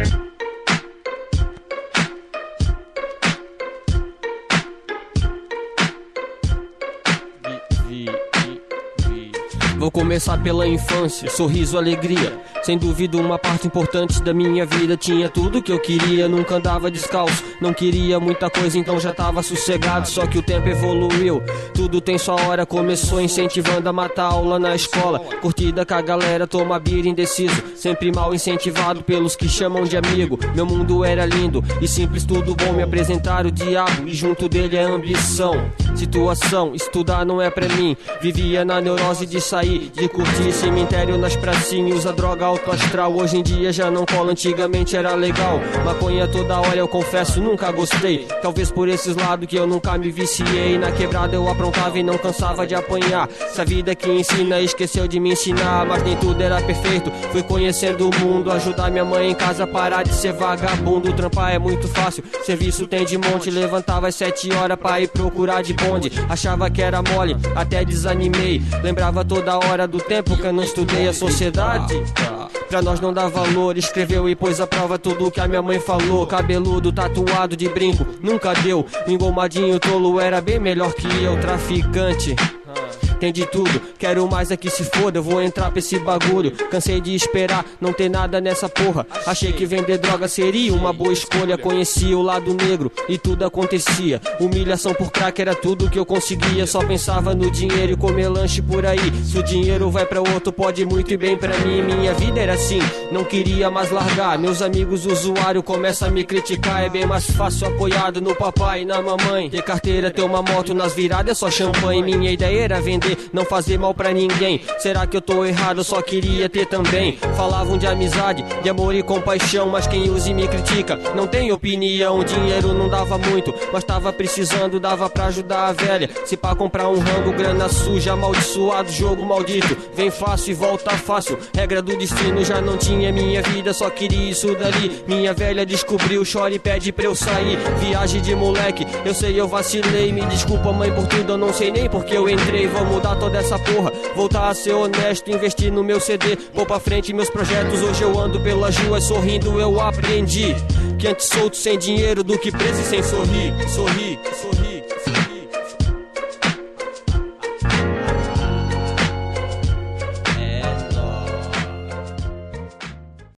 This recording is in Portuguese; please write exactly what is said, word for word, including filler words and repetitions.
Vou começar pela infância, sorriso, alegria. Sem dúvida uma parte importante da minha vida. Tinha tudo que eu queria, nunca andava descalço. Não queria muita coisa, então já tava sossegado. Só que o tempo evoluiu, tudo tem sua hora. Começou incentivando a matar aula na escola. Curtida com a galera, toma bira indeciso. Sempre mal incentivado pelos que chamam de amigo. Meu mundo era lindo e simples, tudo bom. Me apresentaram o diabo e junto dele é ambição. Situação, estudar não é pra mim. Vivia na neurose de sair, de curtir cemitério nas pracinhas. Usa droga alto astral, hoje em dia já não cola. Antigamente era legal, maconha toda hora eu confesso, nunca gostei. Talvez por esses lados que eu nunca me viciei. Na quebrada eu aprontava e não cansava de apanhar. Essa vida que ensina esqueceu de me ensinar. Mas nem tudo era perfeito, fui conhecendo o mundo. Ajudar minha mãe em casa, parar de ser vagabundo. Trampar é muito fácil, serviço tem de monte. Levantava às sete horas pra ir procurar de bonde. Achava que era mole, até desanimei. Lembrava toda hora do tempo que eu não estudei. A sociedade pra nós não dá valor. Escreveu e pôs à prova tudo que a minha mãe falou. Cabeludo, tatuado de brinco, nunca deu. Engomadinho, tolo, era bem melhor que eu. Traficante, tem de tudo, quero mais é que se foda. Eu vou entrar pra esse bagulho. Cansei de esperar, não ter nada nessa porra. Achei que vender droga seria uma boa escolha. Conheci o lado negro e tudo acontecia. Humilhação por crack era tudo que eu conseguia. Só pensava no dinheiro e comer lanche por aí. Se o dinheiro vai pra outro, pode muito e bem pra mim. Minha vida era assim, não queria mais largar. Meus amigos usuários começam a me criticar. É bem mais fácil apoiado no papai e na mamãe. Ter carteira, ter uma moto, nas viradas é só champanhe. Minha ideia era vender, não fazer mal pra ninguém. Será que eu tô errado? Eu só queria ter também. Falavam de amizade, de amor e compaixão. Mas quem usa e me critica não tem opinião. Dinheiro não dava muito, mas tava precisando. Dava pra ajudar a velha, se pá comprar um rango. Grana suja, amaldiçoado, jogo maldito. Vem fácil e volta fácil. Regra do destino, já não tinha minha vida, só queria isso dali. Minha velha descobriu, chora e pede pra eu sair. Viagem de moleque, eu sei eu vacilei. Me desculpa mãe por tudo, eu não sei nem porque eu entrei. Vamos mudar toda essa porra, voltar a ser honesto, investir no meu C D, pôr pra frente meus projetos. Hoje eu ando pelas ruas sorrindo, eu aprendi que antes solto sem dinheiro do que preso e sem sorrir, sorrir, sorrir.